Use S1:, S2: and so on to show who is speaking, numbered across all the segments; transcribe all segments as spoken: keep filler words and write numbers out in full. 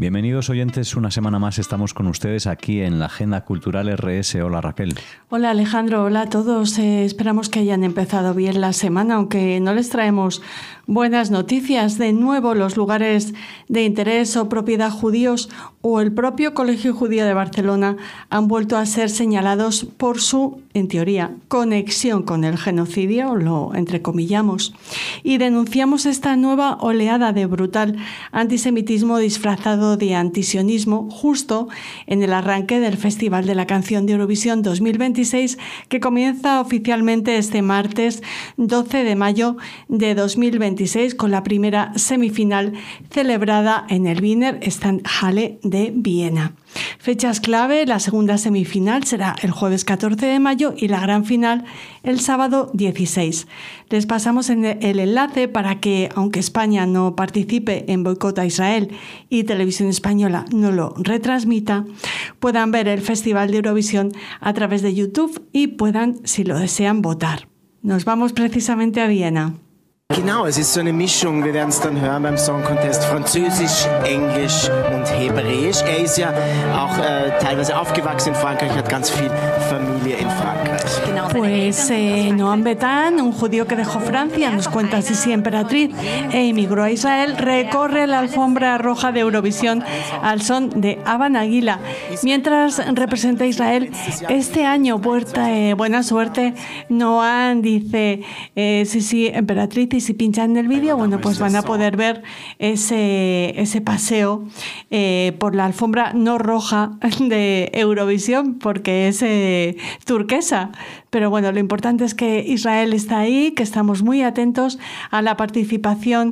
S1: Bienvenidos oyentes, una semana más estamos con ustedes aquí en la Agenda Cultural R S. Hola Raquel.
S2: Hola Alejandro, hola a todos. Eh, esperamos que hayan empezado bien la semana, aunque no les traemos buenas noticias. De nuevo, los lugares de interés o propiedad judíos o el propio Colegio Judío de Barcelona han vuelto a ser señalados por su, en teoría, conexión con el genocidio, lo entrecomillamos, y denunciamos esta nueva oleada de brutal antisemitismo disfrazado de antisionismo justo en el arranque del Festival de la Canción de Eurovisión dos mil veintiséis, que comienza oficialmente este martes doce de mayo de dos mil veintiséis con la primera semifinal celebrada en el Wiener Stadthalle de Viena. Fechas clave: la segunda semifinal será el jueves catorce de mayo y la gran final el sábado dieciséis. Les pasamos en el enlace para que, aunque España no participe en Boicot a Israel y Televisión Española no lo retransmita, puedan ver el Festival de Eurovisión a través de YouTube y puedan, si lo desean, votar. Nos vamos precisamente a Viena.
S3: Genau, es ist so eine Mischung, wir werden es dann hören beim Song Contest, Französisch, Englisch und Hebräisch. Er ist ja auch äh, teilweise aufgewachsen in Frankreich, hat ganz viel Familie in Frankreich.
S2: Pues eh, Noam Betan, un judío que dejó Francia, nos cuenta Sisi Emperatriz, e emigró a Israel, recorre la alfombra roja de Eurovisión al son de Ava Nagila, mientras representa a Israel este año. Puerta, eh, buena suerte, Noam, dice eh, Sisi Emperatriz. Y si pinchan en el vídeo, bueno, pues van a poder ver ese, ese paseo eh, por la alfombra no roja de Eurovisión, porque es eh, turquesa. Pero bueno, lo importante es que Israel está ahí, que estamos muy atentos a la participación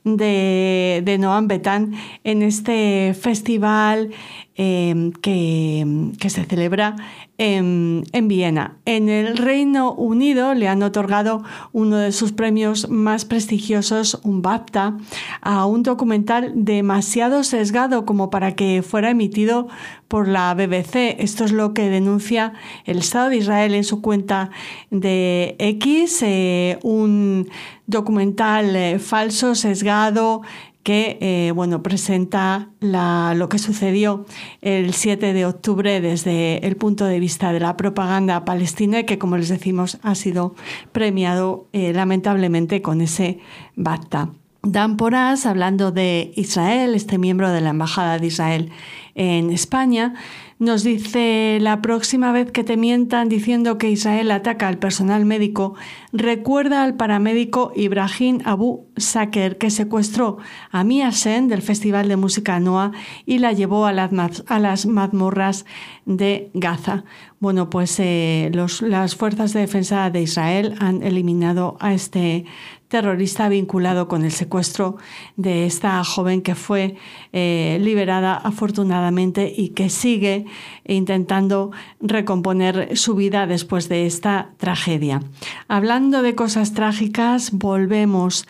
S2: de, de Noam Betan en este festival eh, que, que se celebra en, en Viena. En el Reino Unido le han otorgado uno de sus premios más prestigiosos, un BAFTA, a un documental demasiado sesgado como para que fuera emitido por la B B C. Esto es lo que denuncia el Estado de Israel en su cuenta de X, eh, un documental eh, falso, sesgado, que eh, bueno, presenta la, lo que sucedió el siete de octubre desde el punto de vista de la propaganda palestina, y que, como les decimos, ha sido premiado eh, lamentablemente con ese BAFTA. Dan Porras, hablando de Israel, este miembro de la Embajada de Israel en España, nos dice: la próxima vez que te mientan diciendo que Israel ataca al personal médico, recuerda al paramédico Ibrahim Abu Saker, que secuestró a Mia Sen del Festival de Música Noa y la llevó a las, a las mazmorras de Gaza. Bueno, pues eh, los, las fuerzas de defensa de Israel han eliminado a este terrorista vinculado con el secuestro de esta joven que fue eh, liberada afortunadamente y que sigue intentando recomponer su vida después de esta tragedia. Hablando de cosas trágicas, volvemos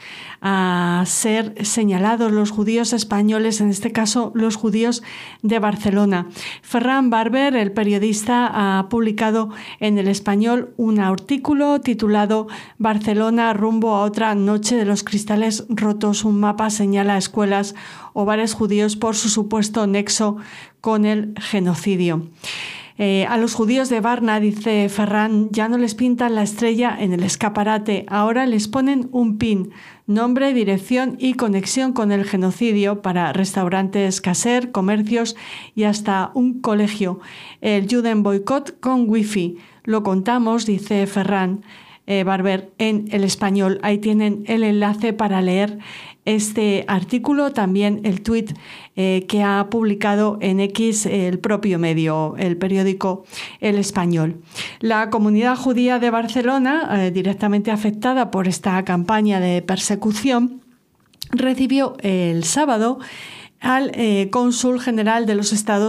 S2: a ser señalados los judíos españoles, en este caso los judíos de Barcelona. Ferran Barber, el periodista, ha publicado en El Español un artículo titulado «Barcelona rumbo a otra noche de los cristales rotos». Un mapa señala escuelas o bares judíos por su supuesto nexo con el genocidio. Eh, a los judíos de Varna, dice Ferran, ya no les pintan la estrella en el escaparate, ahora les ponen un pin, nombre, dirección y conexión con el genocidio para restaurantes Kasher, comercios y hasta un colegio. El Judenboicot con wifi. Lo contamos, dice Ferran eh, Barber, en El Español. Ahí tienen el enlace para leer este artículo, también el tuit eh, que ha publicado en X el propio medio, el periódico El Español. La comunidad judía de Barcelona, eh, directamente afectada por esta campaña de persecución, recibió el sábado al eh, cónsul general de los Estados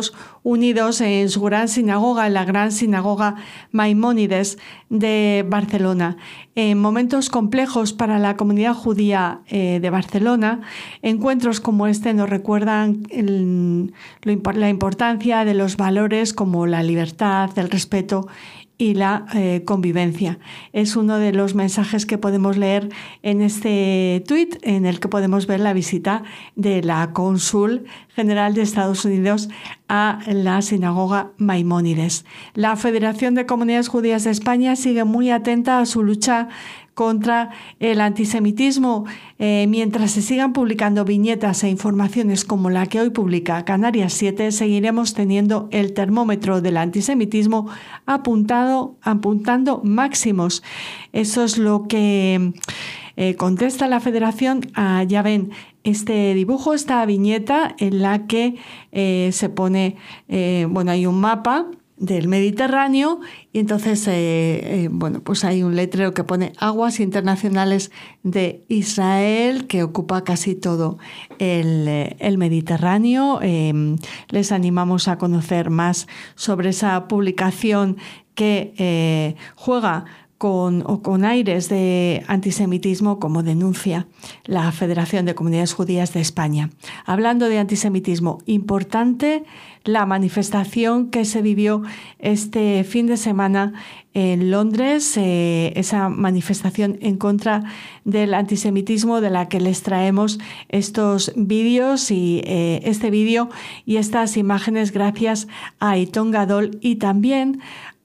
S2: unidos en su gran sinagoga, en la gran sinagoga Maimónides de Barcelona. En momentos complejos para la comunidad judía eh, de Barcelona, encuentros como este nos recuerdan el, lo, la importancia de los valores como la libertad, el respeto y la eh, convivencia. Es uno de los mensajes que podemos leer en este tuit, en el que podemos ver la visita de la cónsul general de Estados Unidos a la sinagoga Maimónides. La Federación de Comunidades Judías de España sigue muy atenta a su lucha contra el antisemitismo. Eh, mientras se sigan publicando viñetas e informaciones como la que hoy publica Canarias siete, seguiremos teniendo el termómetro del antisemitismo apuntado, apuntando máximos. Eso es lo que eh, contesta la Federación. Ah, ya ven este dibujo, esta viñeta en la que eh, se pone, eh, bueno, hay un mapa del Mediterráneo y entonces eh, eh, bueno, pues hay un letrero que pone aguas internacionales de Israel, que ocupa casi todo el, el Mediterráneo. Eh, les animamos a conocer más sobre esa publicación que eh, juega Con, o con aires de antisemitismo, como denuncia la Federación de Comunidades Judías de España. Hablando de antisemitismo, importante la manifestación que se vivió este fin de semana en Londres, eh, esa manifestación en contra del antisemitismo de la que les traemos estos vídeos y eh, este vídeo y estas imágenes gracias a Eitan Gadol y también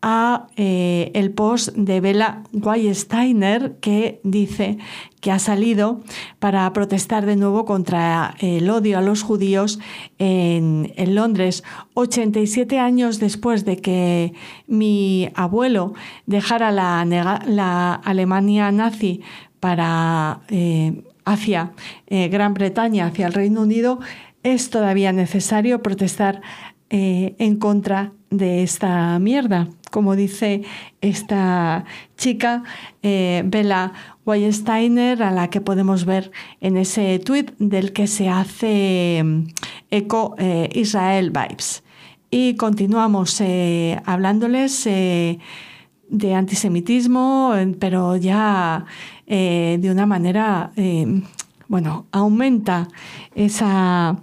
S2: a eh, el post de Bella Weinsteiner, que dice que ha salido para protestar de nuevo contra el odio a los judíos en, en Londres. ochenta y siete años después de que mi abuelo dejara la, la Alemania nazi para eh, hacia eh, Gran Bretaña, hacia el Reino Unido, es todavía necesario protestar eh, en contra de esta mierda, como dice esta chica, eh, Bella Weinsteiner, a la que podemos ver en ese tuit del que se hace eco eh, Israel Vibes. Y continuamos eh, hablándoles eh, de antisemitismo, pero ya eh, de una manera, eh, bueno, aumenta esa,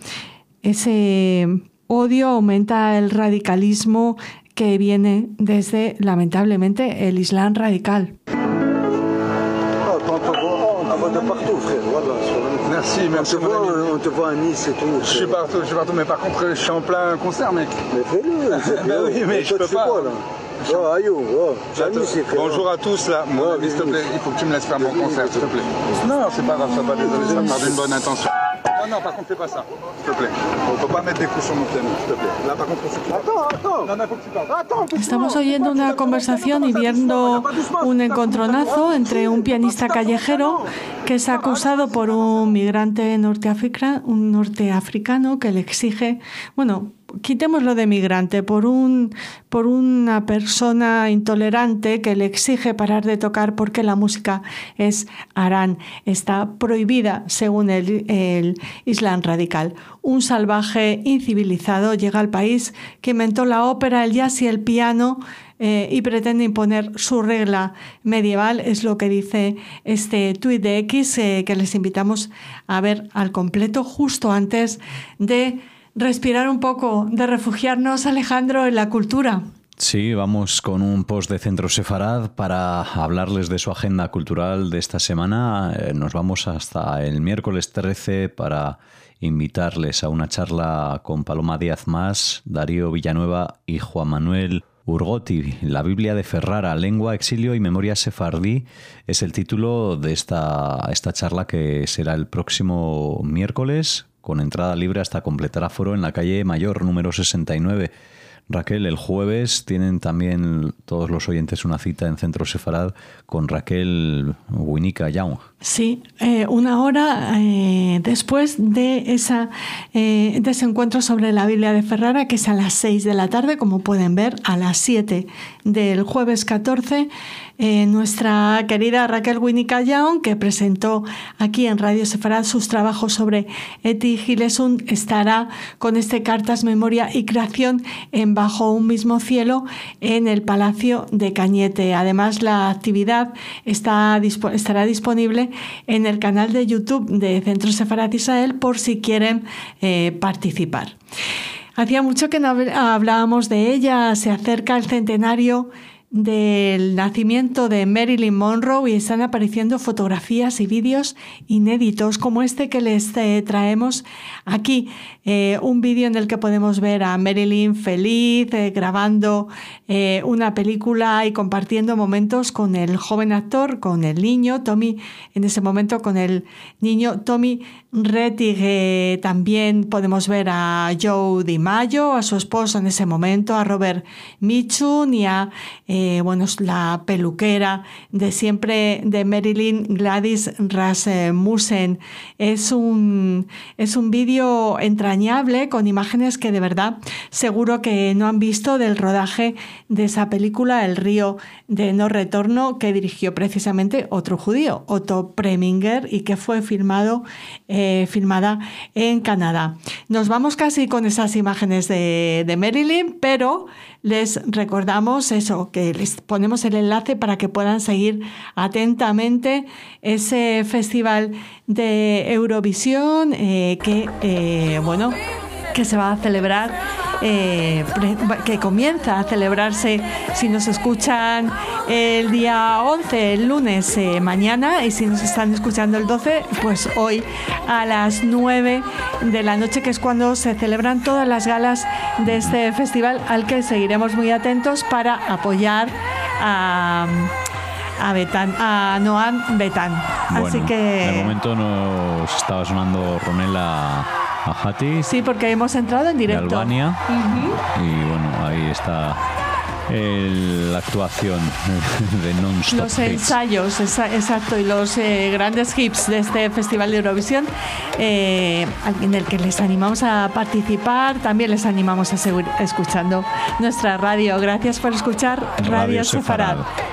S2: ese odio, aumenta el radicalismo que viene desde, lamentablemente, el Islam radical.
S4: Merci, merci. On te, voit, on te voit à Nice et tout. Je suis partout, je suis partout, mais par contre, je suis en plein concert, mec. Mais fais-le. Ben oui, mais je peux pas. Quoi, là oh, aïe, oh. Bonjour à tous, là. Mon ami, s'il te plaît, il faut que tu me laisses faire mon concert, s'il te plaît. Non, c'est pas grave, ça va, désolé, ça part d'une bonne intention. Non, non, par contre, fais pas ça, s'il te plaît. On peut pas mettre des couches sur mon piano, s'il te plaît. Là, par contre, faut que tu... Attends, attends. Non, non, faut que tu parles. Attends,
S2: Estamos oyendo una conversación y viendo un encontronazo entre un pianista callejero que es acusado por un migrante norteafricano, un norteafricano que le exige, bueno, quitémoslo de migrante, por un por una persona intolerante que le exige parar de tocar porque la música es harán, está prohibida según el, el Islam radical. Un salvaje incivilizado llega al país que inventó la ópera, el jazz y el piano eh, y pretende imponer su regla medieval, es lo que dice este tuit de X eh, que les invitamos a ver al completo justo antes de respirar un poco, de refugiarnos, Alejandro, en la cultura.
S1: Sí, vamos con un post de Centro Sefarad para hablarles de su agenda cultural de esta semana. Eh, nos vamos hasta el miércoles trece para invitarles a una charla con Paloma Díaz Mas, Darío Villanueva y Juan Manuel Urgoti. La Biblia de Ferrara, lengua, exilio y memoria sefardí es el título de esta, esta charla que será el próximo miércoles, con entrada libre hasta completar aforo en la calle Mayor número sesenta y nueve. Raquel, el jueves tienen también todos los oyentes una cita en Centro Sefarad con Raquel Winika Young.
S2: Sí, eh, una hora eh, después de, esa, eh, de ese encuentro sobre la Biblia de Ferrara, que es a las seis de la tarde, como pueden ver, a las siete del jueves catorce, eh, nuestra querida Raquel Winika Young, que presentó aquí en Radio Sefarad sus trabajos sobre Eti Gilesun, estará con este Cartas, Memoria y Creación en Bajo un mismo cielo en el Palacio de Cañete. Además, la actividad está, estará disponible en el canal de YouTube de Centro Sefarad Israel por si quieren eh, participar. Hacía mucho que no hablábamos de ella. Se acerca el centenario del nacimiento de Marilyn Monroe y están apareciendo fotografías y vídeos inéditos como este que les eh, traemos aquí. Eh, un vídeo en el que podemos ver a Marilyn feliz, eh, grabando eh, una película y compartiendo momentos con el joven actor, con el niño Tommy, en ese momento con el niño Tommy Rettig. Eh, también podemos ver a Joe DiMaggio, a su esposo en ese momento, a Robert Mitchum y a eh, bueno, la peluquera de siempre de Marilyn, Gladys Rasmussen. Es un, es un vídeo entrañable con imágenes que de verdad seguro que no han visto del rodaje de esa película El río de no retorno, que dirigió precisamente otro judío, Otto Preminger, y que fue filmado, eh, filmada en Canadá. Nos vamos casi con esas imágenes de, de Marilyn, pero les recordamos eso, que les ponemos el enlace para que puedan seguir atentamente ese festival de Eurovisión eh, que, eh, bueno, que se va a celebrar, eh, que comienza a celebrarse, si nos escuchan el día once, el lunes, eh, mañana, y si nos están escuchando el doce, pues hoy a las nueve de la noche, que es cuando se celebran todas las galas de este festival, al que seguiremos muy atentos para apoyar a... a Betán, a Noam Betán.
S1: Bueno,
S2: así que
S1: de momento nos estaba sonando Ronela Ajati.
S2: Sí, porque hemos entrado en directo.
S1: De Albania.
S2: Uh-huh.
S1: Y bueno, ahí está el, la actuación de Non-Stop
S2: Los
S1: Hits.
S2: ensayos, esa, exacto, y los eh, grandes hits de este Festival de Eurovisión, eh, en el que les animamos a participar. También les animamos a seguir escuchando nuestra radio. Gracias por escuchar Radio, Radio Sefarad.